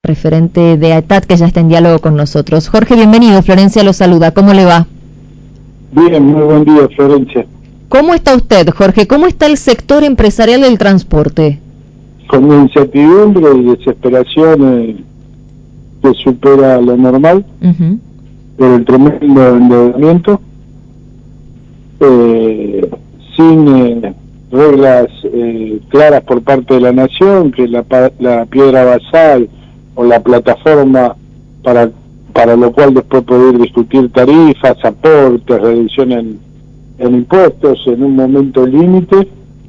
referente de AETAT, que ya está en diálogo con nosotros. Jorge, bienvenido. Florencia lo saluda. ¿Cómo le va? Bien, muy buen día, Florencia. ¿Cómo está usted, Jorge? ¿Cómo está el sector empresarial del transporte? Con incertidumbre y desesperación que supera lo normal, por el tremendo endeudamiento, sin reglas claras por parte de la nación, que la piedra basal o la plataforma para lo cual después poder discutir tarifas, aportes, reducción en impuestos en un momento límite,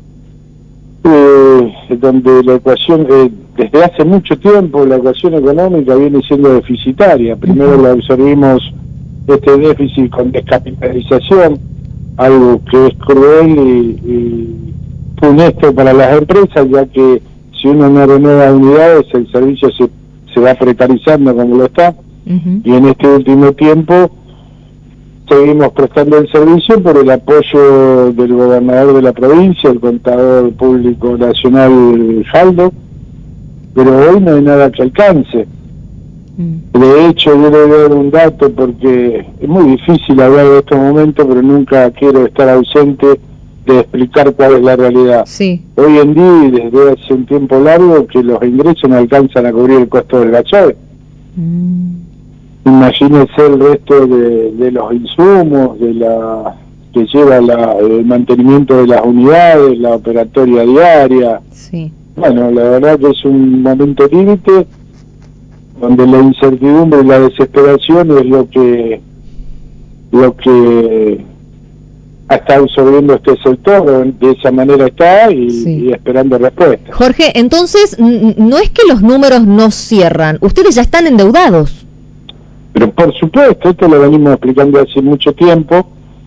donde la ecuación, desde hace mucho tiempo, la ecuación económica viene siendo deficitaria. Primero la absorbimos este déficit con descapitalización, algo que es cruel y funesto para las empresas, ya que si uno no renueva unidades, el servicio se va precarizando como lo está, y en este último tiempo seguimos prestando el servicio por el apoyo del gobernador de la provincia, el contador público nacional Jaldo, pero hoy no hay nada que alcance. De hecho, yo le voy a dar un dato porque es muy difícil hablar de estos momentos, pero nunca quiero estar ausente de explicar cuál es la realidad. Sí. Hoy en día, y desde hace un tiempo largo, que los ingresos no alcanzan a cubrir el costo del gasoil. Imagínense el resto de los insumos, que lleva el mantenimiento de las unidades, la operatoria diaria. Sí. Bueno, la verdad que es un momento límite donde la incertidumbre y la desesperación es lo que está absorbiendo este sector, de esa manera está y esperando respuestas. Jorge, entonces, no es que los números no cierran, ustedes ya están endeudados. Pero por supuesto, esto lo venimos explicando hace mucho tiempo.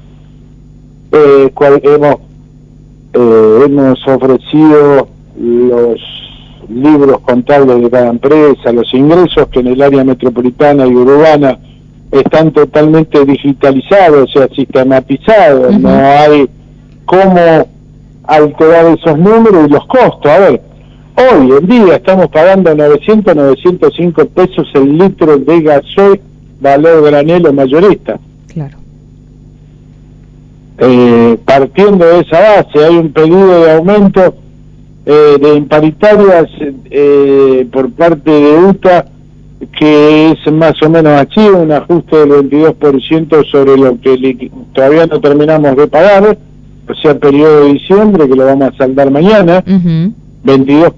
Hemos ofrecido los libros contables de cada empresa, los ingresos que en el área metropolitana y urbana están totalmente digitalizados, o sea, sistematizados. No hay cómo alterar esos números y los costos. A ver, hoy en día estamos pagando 905 pesos el litro de gasoil, valor granel o mayorista. Claro. Partiendo de esa base, hay un pedido de aumento de imparitarias por parte de UTA, que es más o menos así, un ajuste del 22% sobre lo que todavía no terminamos de pagar, o sea, periodo de diciembre, que lo vamos a saldar mañana. 22%,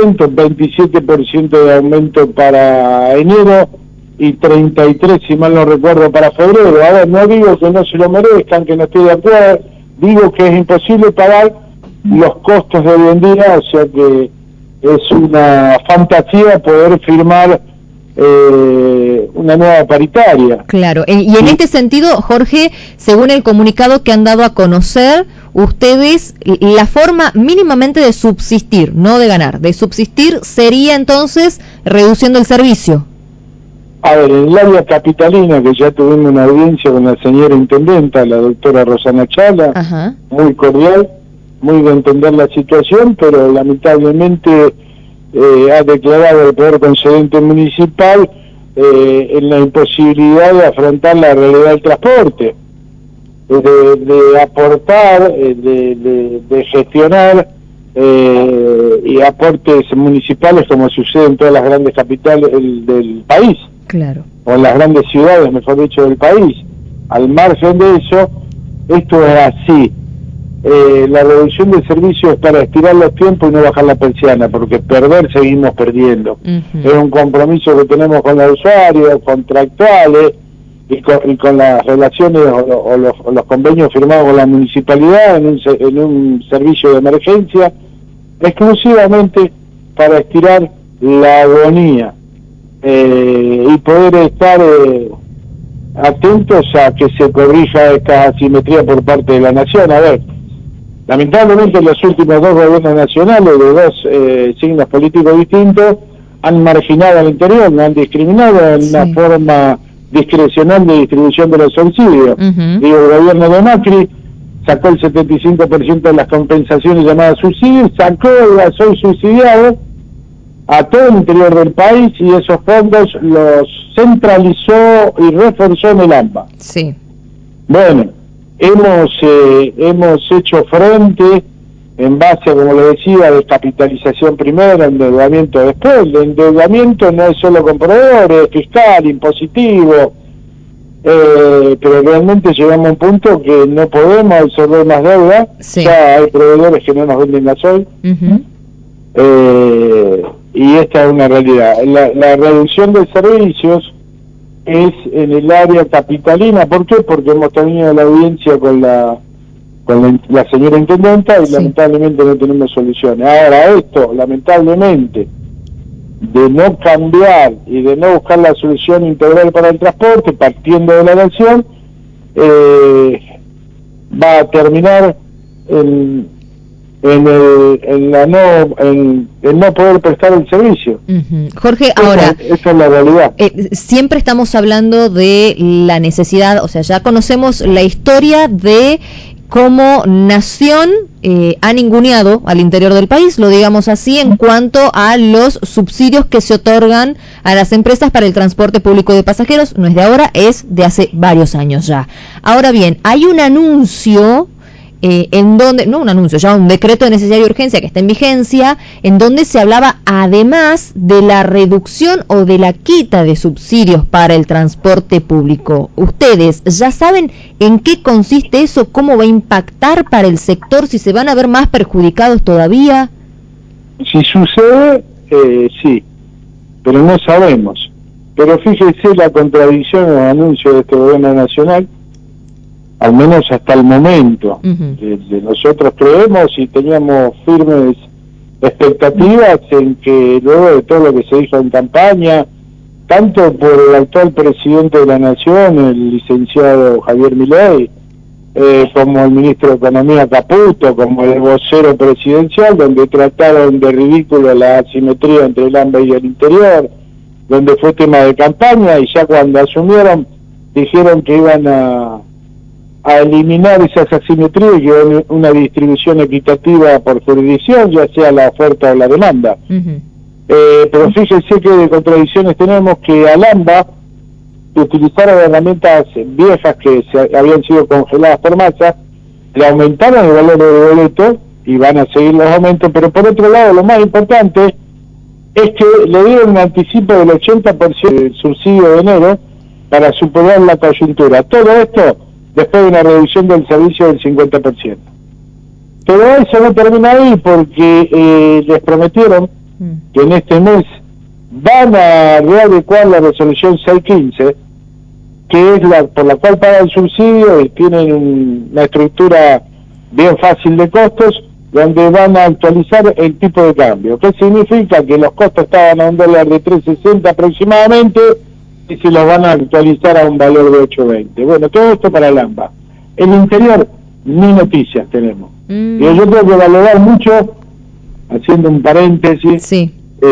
27% de aumento para enero y 33%, si mal no recuerdo, para febrero. A ver, no digo que no se lo merezcan, que no estoy de acuerdo, digo que es imposible pagar los costos de hoy en día, o sea que es una fantasía poder firmar una nueva paritaria. Claro, y en este sentido, Jorge, según el comunicado que han dado a conocer, ustedes, la forma mínimamente de subsistir, no de ganar, de subsistir sería entonces reduciendo el servicio. A ver, en el área capitalina, que ya tuvimos una audiencia con la señora intendenta, la doctora Rosana Chala, muy cordial, muy de entender la situación, pero lamentablemente ha declarado el poder concedente municipal en la imposibilidad de afrontar la realidad del transporte, de aportar, de gestionar y aportes municipales como sucede en todas las grandes capitales del país. Claro. O en las grandes ciudades, mejor dicho, del país. Al margen de eso, esto es así. La reducción de servicios es para estirar los tiempos y no bajar la persiana, porque perder seguimos perdiendo. Es un compromiso que tenemos con los usuarios, contractuales, y con las relaciones o los convenios firmados con la municipalidad en un servicio de emergencia, exclusivamente para estirar la agonía y poder estar atentos a que se corrija esta asimetría por parte de la nación. A ver, lamentablemente los últimos dos gobiernos nacionales de dos signos políticos distintos han marginado al interior, no han discriminado en una forma discrecional de distribución de los subsidios. Digo, el gobierno de Macri sacó el 75% de las compensaciones llamadas subsidios, sacó el gasoil subsidiado a todo el interior del país y esos fondos los centralizó y reforzó en el AMBA. Sí. Bueno, hemos hecho frente en base a, como le decía, descapitalización primero, endeudamiento después. El endeudamiento no es solo con proveedores, es fiscal, impositivo, pero realmente llegamos a un punto que no podemos absorber más deuda. Sí. Ya hay proveedores que no nos venden gasoil. Y esta es una realidad. La reducción de servicios es en el área capitalina. ¿Por qué? Porque hemos tenido la audiencia con la señora intendenta y lamentablemente no tenemos soluciones. Ahora esto, lamentablemente, de no cambiar y de no buscar la solución integral para el transporte, partiendo de la nación, va a terminar en no poder prestar el servicio. Jorge, ahora, esa es la realidad. Siempre estamos hablando de la necesidad, o sea, ya conocemos la historia de cómo Nación ha ninguneado al interior del país, lo digamos así, en cuanto a los subsidios que se otorgan a las empresas para el transporte público de pasajeros. No es de ahora, es de hace varios años ya. Ahora bien, hay un anuncio en donde, no un anuncio, ya un decreto de necesidad y urgencia que está en vigencia, en donde se hablaba además de la reducción o de la quita de subsidios para el transporte público. ¿Ustedes ya saben en qué consiste eso? ¿Cómo va a impactar para el sector? ¿Si se van a ver más perjudicados todavía? Si sucede, sí, pero no sabemos. Pero fíjese la contradicción en el anuncio de este gobierno nacional, al menos hasta el momento. Nosotros creemos y teníamos firmes expectativas en que luego de todo lo que se dijo en campaña, tanto por el actual presidente de la Nación, el licenciado Javier Milei, como el ministro de Economía Caputo, como el vocero presidencial, donde trataron de ridículo la asimetría entre el AMBA y el interior, donde fue tema de campaña, y ya cuando asumieron dijeron que iban a eliminar esas asimetrías y que una distribución equitativa por jurisdicción, ya sea la oferta o la demanda. Pero fíjense que de contradicciones tenemos que al AMBA utilizaron herramientas viejas que habían sido congeladas por masa, le aumentaron el valor del boleto y van a seguir los aumentos, pero por otro lado lo más importante es que le dieron un anticipo del 80% del subsidio de enero para superar la coyuntura. Todo esto después de una reducción del servicio del 50%. Pero eso no termina ahí porque les prometieron que en este mes van a readecuar la resolución 615, que es la por la cual pagan subsidio y tienen una estructura bien fácil de costos, donde van a actualizar el tipo de cambio. ¿Qué significa? Que los costos estaban a $1 de 3.60 aproximadamente, y se los van a actualizar a un valor de 8.20. Bueno, todo esto para el AMBA. El interior, ni noticias tenemos. Y yo tengo que valorar mucho, haciendo un paréntesis,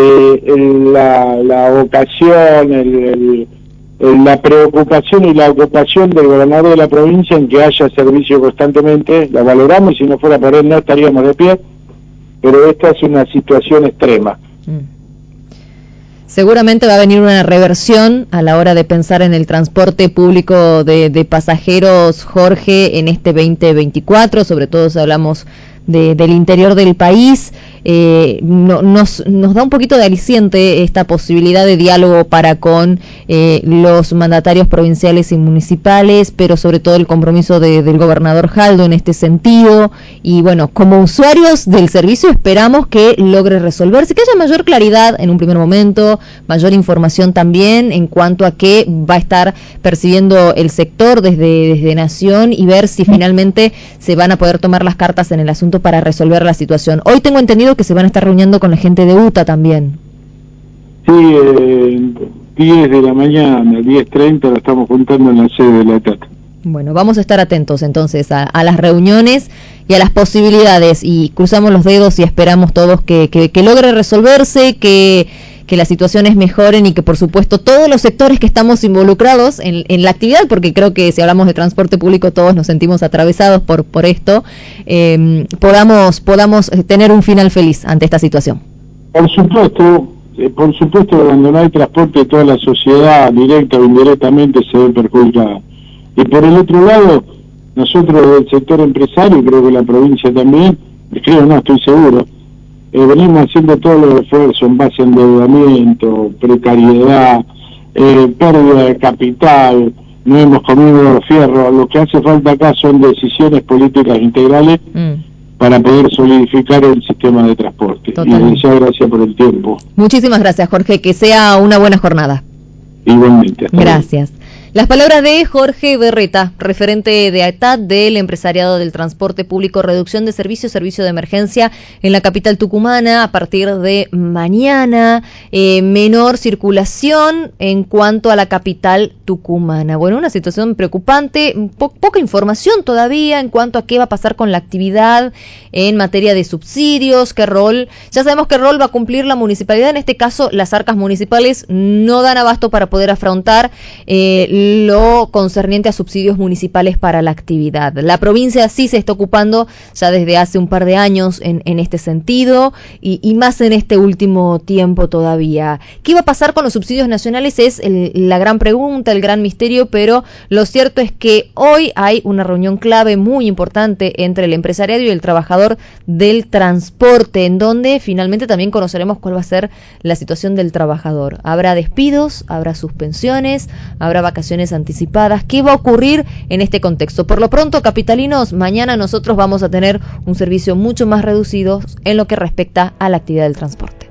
la vocación, la preocupación y la ocupación del gobernador de la provincia en que haya servicio constantemente. La valoramos y si no fuera por él no estaríamos de pie, pero esta es una situación extrema. Seguramente va a venir una reversión a la hora de pensar en el transporte público de pasajeros, Jorge, en este 2024, sobre todo si hablamos del interior del país. Nos da un poquito de aliciente esta posibilidad de diálogo para con los mandatarios provinciales y municipales, pero sobre todo el compromiso del gobernador Jaldo en este sentido. Y bueno, como usuarios del servicio esperamos que logre resolverse, que haya mayor claridad en un primer momento, mayor información también en cuanto a qué va a estar percibiendo el sector desde Nación, y ver si finalmente se van a poder tomar las cartas en el asunto para resolver la situación. Hoy tengo entendido que se van a estar reuniendo con la gente de UTA también. Sí, 10 de la mañana, 10:30, la estamos juntando en la sede de la ETAT. Bueno, vamos a estar atentos entonces a las reuniones y a las posibilidades, y cruzamos los dedos y esperamos todos que logre resolverse, que las situaciones mejoren y que por supuesto todos los sectores que estamos involucrados en la actividad, porque creo que si hablamos de transporte público todos nos sentimos atravesados por esto, podamos tener un final feliz ante esta situación. Por supuesto, por supuesto, cuando no hay transporte, toda la sociedad, directa o indirectamente, se ve perjudicada. Y por el otro lado, nosotros del sector empresario, creo que la provincia también, creo no, estoy seguro, venimos haciendo todos los esfuerzos en base a endeudamiento, precariedad, pérdida de capital, no hemos comido fierro. Lo que hace falta acá son decisiones políticas integrales para poder solidificar el sistema de transporte. Totalmente. Y muchas gracias por el tiempo. Muchísimas gracias, Jorge, que sea una buena jornada. Igualmente. Gracias. Las palabras de Jorge Berreta, referente de AETAT, del empresariado del transporte público, reducción de servicio de emergencia en la capital tucumana a partir de mañana, menor circulación en cuanto a la capital tucumana. Bueno, una situación preocupante, poca información todavía en cuanto a qué va a pasar con la actividad en materia de subsidios, qué rol, ya sabemos qué rol va a cumplir la municipalidad, en este caso las arcas municipales no dan abasto para poder afrontar lo concerniente a subsidios municipales para la actividad. La provincia sí se está ocupando ya desde hace un par de años en este sentido y más en este último tiempo todavía. ¿Qué va a pasar con los subsidios nacionales? Es la gran pregunta, el gran misterio, pero lo cierto es que hoy hay una reunión clave muy importante entre el empresariado y el trabajador del transporte, en donde finalmente también conoceremos cuál va a ser la situación del trabajador. Habrá despidos, habrá suspensiones, habrá vacaciones anticipadas. ¿Qué va a ocurrir en este contexto? Por lo pronto, capitalinos, mañana nosotros vamos a tener un servicio mucho más reducido en lo que respecta a la actividad del transporte.